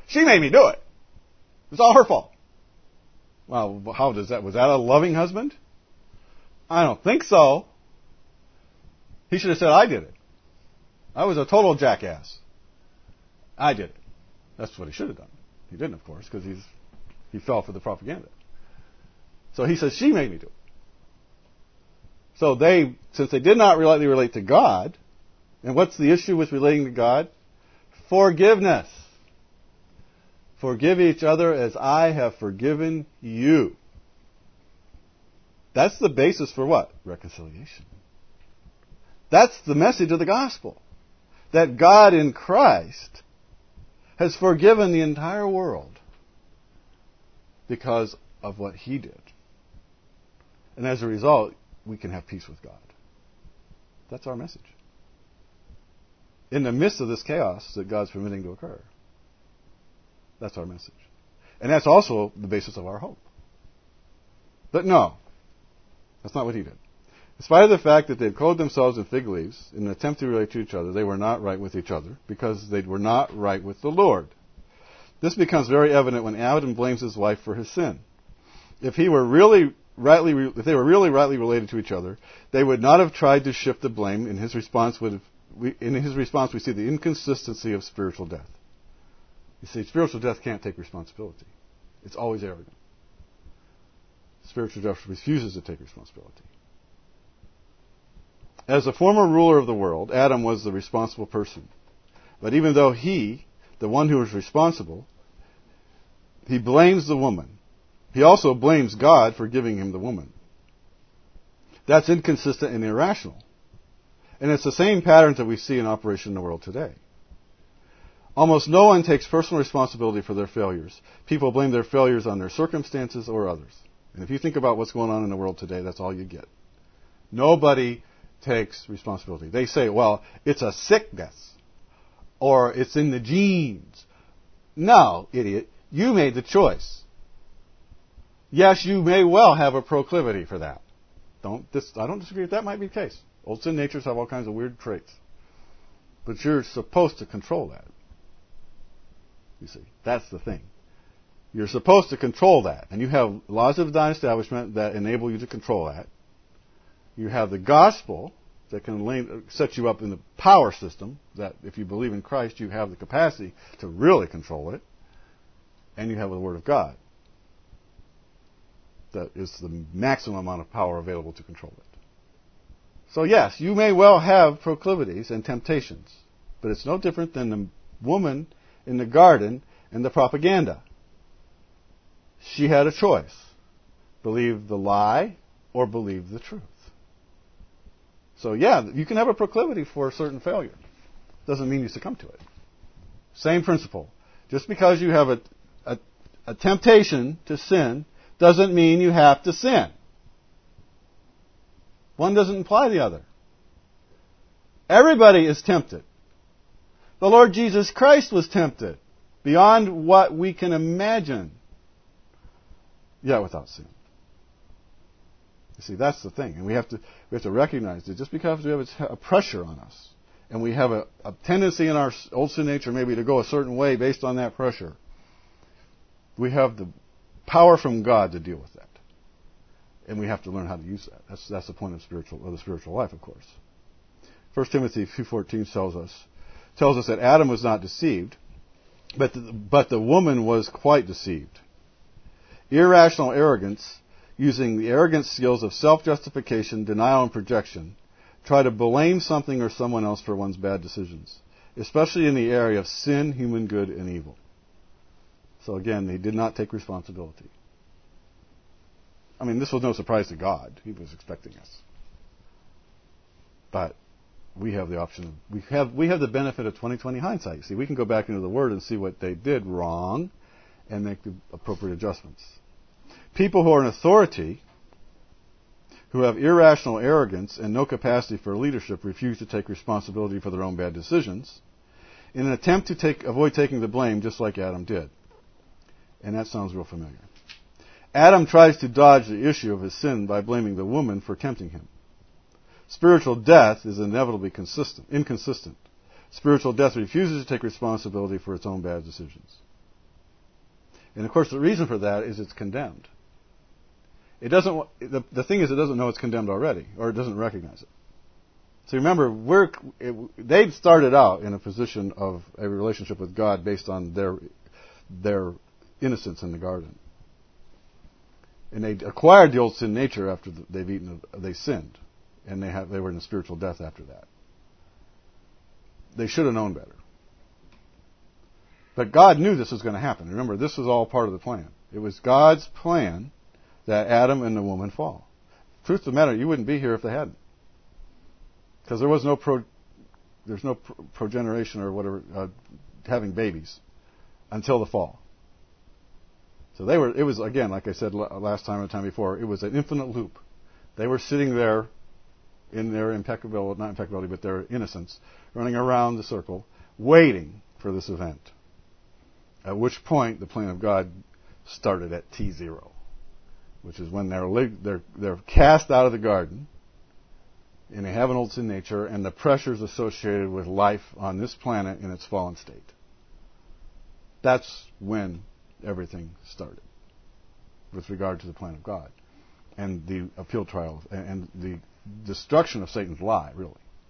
[SPEAKER 1] She made me do it. It's all her fault. Well, how does that, was that a loving husband? I don't think so. He should have said, I did it. I was a total jackass. I did it. That's what he should have done. He didn't, of course, because he's he fell for the propaganda. So he says, she made me do it. So they, since they did not rightly relate to God, and what's the issue with relating to God? Forgiveness. Forgive each other as I have forgiven you. That's the basis for what? Reconciliation. That's the message of the gospel. That God in Christ has forgiven the entire world because of what He did. And as a result, we can have peace with God. That's our message. In the midst of this chaos that God's permitting to occur. That's our message. And that's also the basis of our hope. But no, that's not what He did. In spite of the fact that they'd clothed themselves in fig leaves in an attempt to relate to each other, they were not right with each other because they were not right with the Lord. This becomes very evident when Adam blames his wife for his sin. If he were really rightly, if they were really rightly related to each other, they would not have tried to shift the blame. In his response, would have, we, in his response, we see the inconsistency of spiritual death. You see, spiritual death can't take responsibility. It's always arrogant. Spiritual death refuses to take responsibility. As the former ruler of the world, Adam was the responsible person. But even though he, the one who was responsible, he blames the woman, he also blames God for giving him the woman. That's inconsistent and irrational. And it's the same patterns that we see in operation in the world today. Almost no one takes personal responsibility for their failures. People blame their failures on their circumstances or others. And if you think about what's going on in the world today, that's all you get. Nobody takes responsibility. They say, well, it's a sickness, or it's in the genes. No, idiot, you made the choice. Yes, you may well have a proclivity for that. Don't dis- I don't disagree with that. Might be the case. Old sin natures have all kinds of weird traits. But you're supposed to control that. You see, that's the thing. You're supposed to control that. And you have laws of divine establishment that enable you to control that. You have the gospel that can lay, set you up in the power system that if you believe in Christ, you have the capacity to really control it. And you have the Word of God that is the maximum amount of power available to control it. So yes, you may well have proclivities and temptations, but it's no different than the woman in the garden and the propaganda. She had a choice. Believe the lie or believe the truth. So yeah, you can have a proclivity for a certain failure. Doesn't mean you succumb to it. Same principle. Just because you have a, a, a temptation to sin doesn't mean you have to sin. One doesn't imply the other. Everybody is tempted. The Lord Jesus Christ was tempted beyond what we can imagine, yet without sin. You see, that's the thing. And we have to we have to recognize that just because we have a pressure on us, and we have a, a tendency in our old sin nature maybe to go a certain way based on that pressure, we have the power from God to deal with that. And we have to learn how to use that. That's that's the point of spiritual of the spiritual life, of course. First Timothy two fourteen tells us tells us that Adam was not deceived, but the, but the woman was quite deceived. Irrational arrogance, using the arrogant skills of self-justification, denial, and projection, try to blame something or someone else for one's bad decisions, especially in the area of sin, human good, and evil. So again, they did not take responsibility. I mean, this was no surprise to God. He was expecting us. But we have the option of, we have we have the benefit of twenty twenty hindsight. See, we can go back into the Word and see what they did wrong and make the appropriate adjustments. People who are in authority, who have irrational arrogance and no capacity for leadership, refuse to take responsibility for their own bad decisions in an attempt to take, avoid taking the blame, just like Adam did. And that sounds real familiar. Adam tries to dodge the issue of his sin by blaming the woman for tempting him. Spiritual death is inevitably consistent, inconsistent. Spiritual death refuses to take responsibility for its own bad decisions. And of course, the reason for that is it's condemned. It doesn't. The, the thing is, it doesn't know it's condemned already, or it doesn't recognize it. So remember, we're it, they started out in a position of a relationship with God based on their their innocence in the garden, and they acquired the old sin nature after they've eaten. They sinned, and they have they were in a spiritual death after that. They should have known better. But God knew this was going to happen. Remember, this was all part of the plan. It was God's plan that Adam and the woman fall. Truth of the matter, you wouldn't be here if they hadn't, because there was no pro, there's no pro, progeneration or whatever, uh, having babies until the fall. So they were. It was again, like I said last time or the time before, it was an infinite loop. They were sitting there in their impeccability, not impeccability, but their innocence, running around the circle, waiting for this event. At which point, the plan of God started at T zero, which is when they're they're they're cast out of the garden, and they have an old sin nature, and the pressures associated with life on this planet in its fallen state. That's when everything started, with regard to the plan of God, and the appeal trial, and the destruction of Satan's lie, really.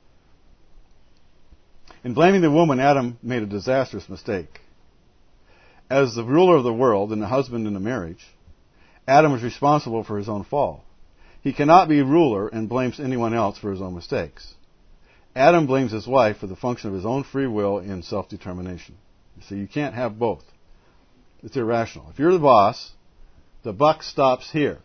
[SPEAKER 1] In blaming the woman, Adam made a disastrous mistake. As the ruler of the world and the husband in the marriage, Adam was responsible for his own fall. He cannot be ruler and blames anyone else for his own mistakes. Adam blames his wife for the function of his own free will and self-determination. So you can't have both. It's irrational. If you're the boss, the buck stops here.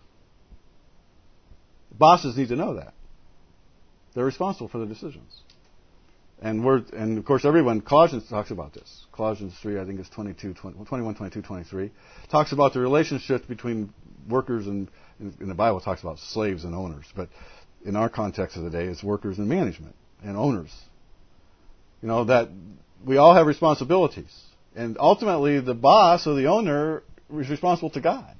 [SPEAKER 1] Bosses need to know that. They're responsible for their decisions. And we're, and of course everyone, Colossians talks about this. Colossians three, I think it's twenty-two, twenty-one, twenty-two, twenty-three, talks about the relationship between workers and, in the Bible it talks about slaves and owners, but in our context of the day it's workers and management and owners. You know, that we all have responsibilities. And ultimately the boss or the owner is responsible to God.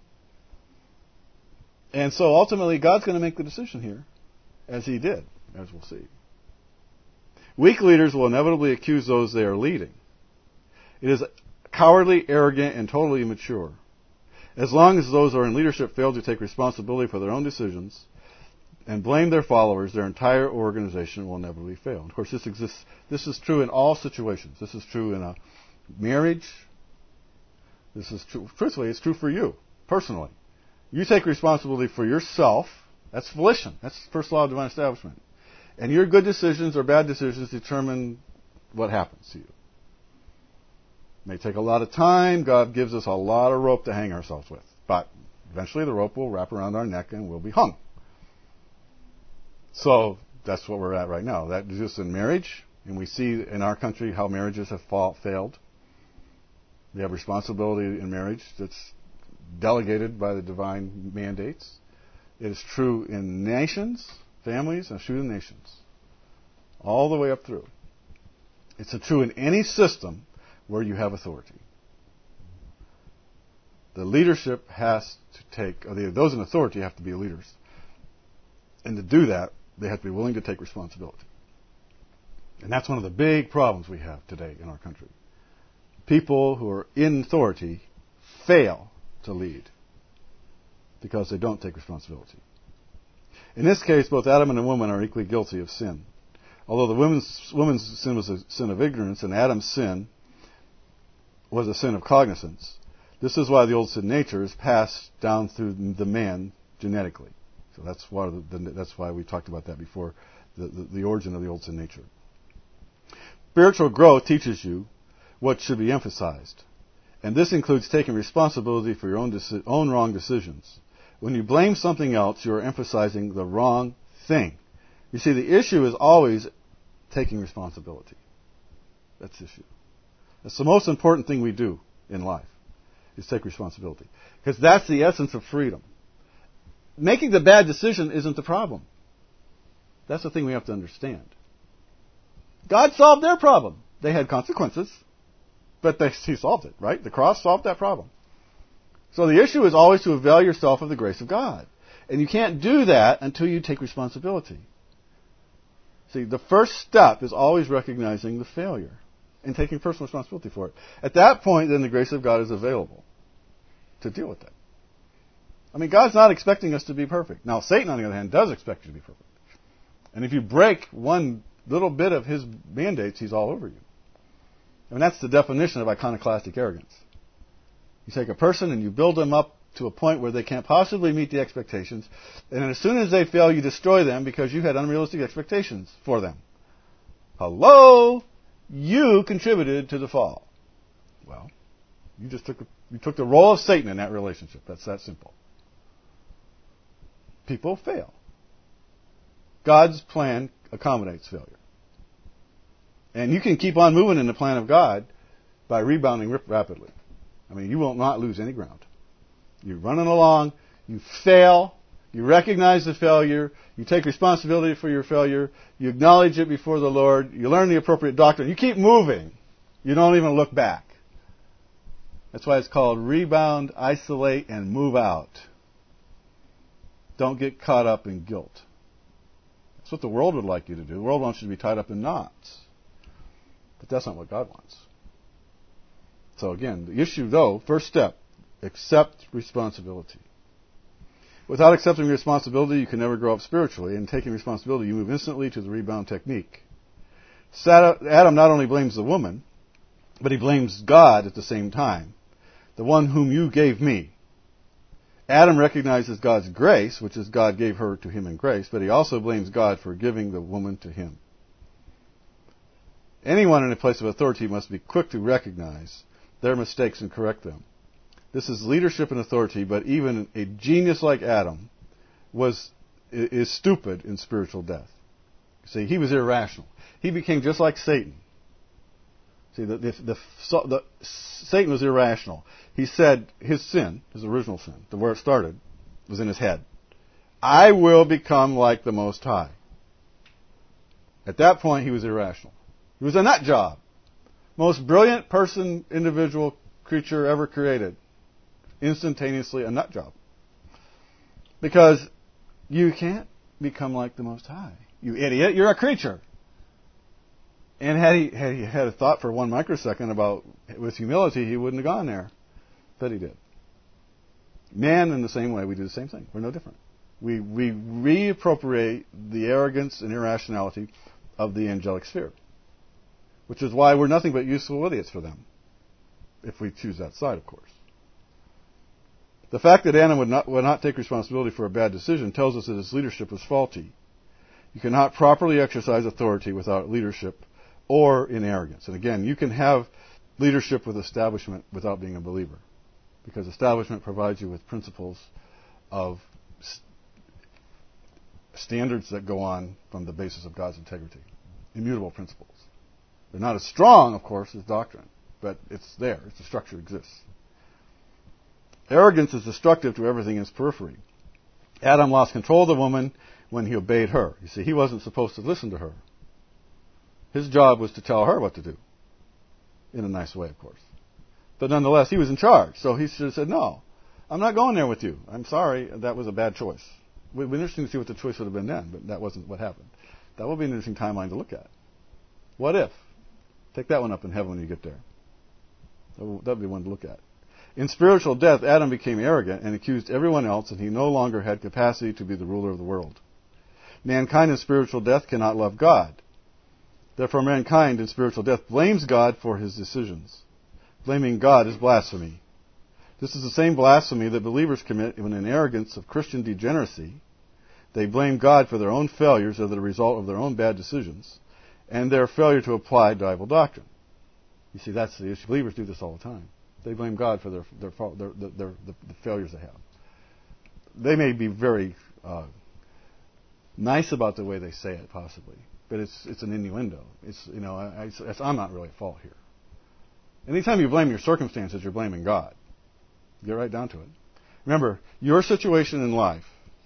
[SPEAKER 1] And so ultimately God's going to make the decision here, as he did, as we'll see. Weak leaders will inevitably accuse those they are leading. It is cowardly, arrogant, and totally immature. As long as those who are in leadership fail to take responsibility for their own decisions and blame their followers, their entire organization will inevitably fail. Of course, this exists. This is true in all situations. This is true in a marriage. This is true. Truthfully, it's true for you personally. You take responsibility for yourself. That's volition. That's the first law of divine establishment. And your good decisions or bad decisions determine what happens to you. It may take a lot of time. God gives us a lot of rope to hang ourselves with. But eventually the rope will wrap around our neck and we'll be hung. So that's what we're at right now. That exists in marriage. And we see in our country how marriages have fall, failed. We have responsibility in marriage that's delegated by the divine mandates. It is true in nations, families, and true in nations. All the way up through. It's true in any system where you have authority. The leadership has to take, or the, those in authority have to be leaders. And to do that, they have to be willing to take responsibility. And that's one of the big problems we have today in our country. People who are in authority fail to lead because they don't take responsibility. In this case, both Adam and the woman are equally guilty of sin. Although the woman's, woman's sin was a sin of ignorance and Adam's sin was a sin of cognizance, this is why the old sin nature is passed down through the man genetically. So that's why, the, that's why we talked about that before, the, the, the origin of the old sin nature. Spiritual growth teaches you what should be emphasized. And this includes taking responsibility for your own, deci- own wrong decisions. When you blame something else, you are emphasizing the wrong thing. You see, the issue is always taking responsibility. That's the issue. That's the most important thing we do in life, is take responsibility. Because that's the essence of freedom. Making the bad decision isn't the problem. That's the thing we have to understand. God solved their problem. They had consequences, but they, He solved it, right? The cross solved that problem. So the issue is always to avail yourself of the grace of God. And you can't do that until you take responsibility. See, the first step is always recognizing the failure and taking personal responsibility for it. At that point, then the grace of God is available. to deal with that. I mean, God's not expecting us to be perfect. Now, Satan, on the other hand, does expect you to be perfect. And if you break one little bit of his mandates, he's all over you. I mean, that's the definition of iconoclastic arrogance. You take a person and you build them up to a point where they can't possibly meet the expectations, and as soon as they fail, you destroy them because you had unrealistic expectations for them. Hello? You contributed to the fall. Well, you just took a, you took the role of Satan in that relationship. That's that simple. People fail. God's plan accommodates failure. And you can keep on moving in the plan of God by rebounding rapidly. I mean, you will not lose any ground. You're running along, you fail, you recognize the failure, you take responsibility for your failure, you acknowledge it before the Lord, you learn the appropriate doctrine, you keep moving. You don't even look back. That's why it's called rebound, isolate, and move out. Don't get caught up in guilt. That's what the world would like you to do. The world wants you to be tied up in knots. But that's not what God wants. So again, the issue though, first step, accept responsibility. Without accepting responsibility, you can never grow up spiritually. And taking responsibility, you move instantly to the rebound technique. Adam not only blames the woman, but he blames God at the same time. The one whom you gave me. Adam recognizes God's grace, which is God gave her to him in grace, but he also blames God for giving the woman to him. Anyone in a place of authority must be quick to recognize their mistakes and correct them. This is leadership and authority, but even a genius like Adam was is stupid in spiritual death. See, he was irrational. He became just like Satan. See, the, the, the, the, Satan was irrational. He said his sin, his original sin, the where it started, was in his head. I will become like the Most High. At that point, he was irrational. He was a nut job. Most brilliant person, individual, creature ever created. Instantaneously a nut job. Because you can't become like the Most High. You idiot, you're a creature. And had he, had he had a thought for one microsecond about, with humility, he wouldn't have gone there. But he did. Man, in the same way, we do the same thing. We're no different. We, we reappropriate the arrogance and irrationality of the angelic sphere. Which is why we're nothing but useful idiots for them. If we choose that side, of course. The fact that Adam would not, would not take responsibility for a bad decision tells us that his leadership was faulty. You cannot properly exercise authority without leadership or in arrogance. And again, you can have leadership with establishment without being a believer. Because establishment provides you with principles of st- standards that go on from the basis of God's integrity. Immutable principles. They're not as strong, of course, as doctrine. But it's there. It's the structure exists. Arrogance is destructive to everything in its periphery. Adam lost control of the woman when he obeyed her. You see, he wasn't supposed to listen to her. His job was to tell her what to do. In a nice way, of course. But nonetheless, he was in charge. So he should have said, no, I'm not going there with you. I'm sorry, that was a bad choice. It would be interesting to see what the choice would have been then, but that wasn't what happened. That will be an interesting timeline to look at. What if? Take that one up in heaven when you get there. That would be one to look at. In spiritual death, Adam became arrogant and accused everyone else, and he no longer had capacity to be the ruler of the world. Mankind in spiritual death cannot love God. Therefore, mankind in spiritual death blames God for his decisions. Blaming God is blasphemy. This is the same blasphemy that believers commit when in arrogance of Christian degeneracy, they blame God for their own failures as the result of their own bad decisions and their failure to apply Bible doctrine. You see, that's the issue. Believers do this all the time. They blame God for their their, their, their, their the, the failures they have. They may be very uh, nice about the way they say it, possibly, but it's it's an innuendo. It's you know I, I, it's, I'm not really at fault here. Anytime you blame your circumstances, you're blaming God. Get right down to it. Remember, your situation in life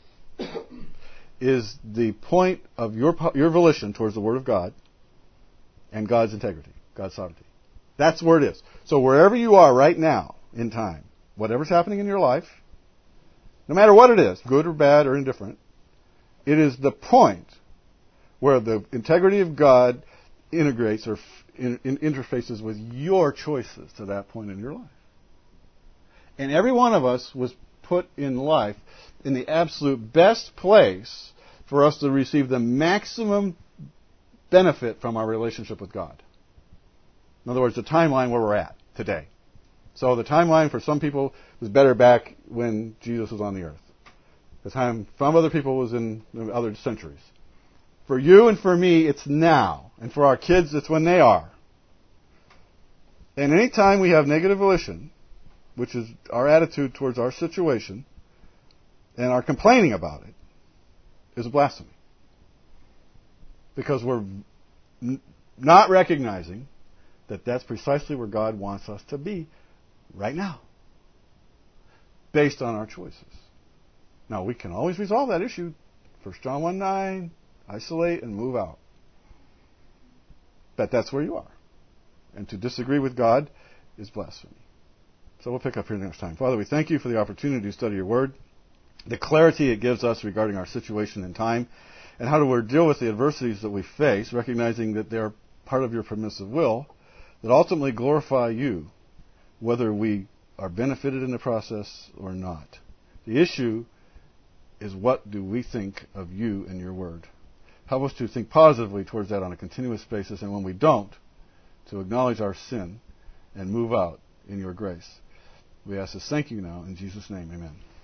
[SPEAKER 1] is the point of your your volition towards the Word of God and God's integrity, God's sovereignty. That's where it is. So wherever you are right now in time, whatever's happening in your life, no matter what it is, good or bad or indifferent, it is the point where the integrity of God integrates or in, in interfaces with your choices to that point in your life. And every one of us was put in life in the absolute best place for us to receive the maximum benefit from our relationship with God. In other words, the timeline where we're at today. So the timeline for some people was better back when Jesus was on the earth. The time from other people was in other centuries. For you and for me, it's now. And for our kids, it's when they are. And any time we have negative volition, which is our attitude towards our situation, and our complaining about it, is a blasphemy. Because we're n- not recognizing that that's precisely where God wants us to be right now, based on our choices. Now, we can always resolve that issue. First John one nine, isolate and move out. But that's where you are. And to disagree with God is blasphemy. So we'll pick up here next time. Father, we thank you for the opportunity to study your word, the clarity it gives us regarding our situation and time, and how to deal with the adversities that we face, recognizing that they're part of your permissive will, that ultimately glorify you, whether we are benefited in the process or not. The issue is, what do we think of you and your word? Help us to think positively towards that on a continuous basis, and when we don't, to acknowledge our sin and move out in your grace. We ask this, thank you now, in Jesus' name, amen.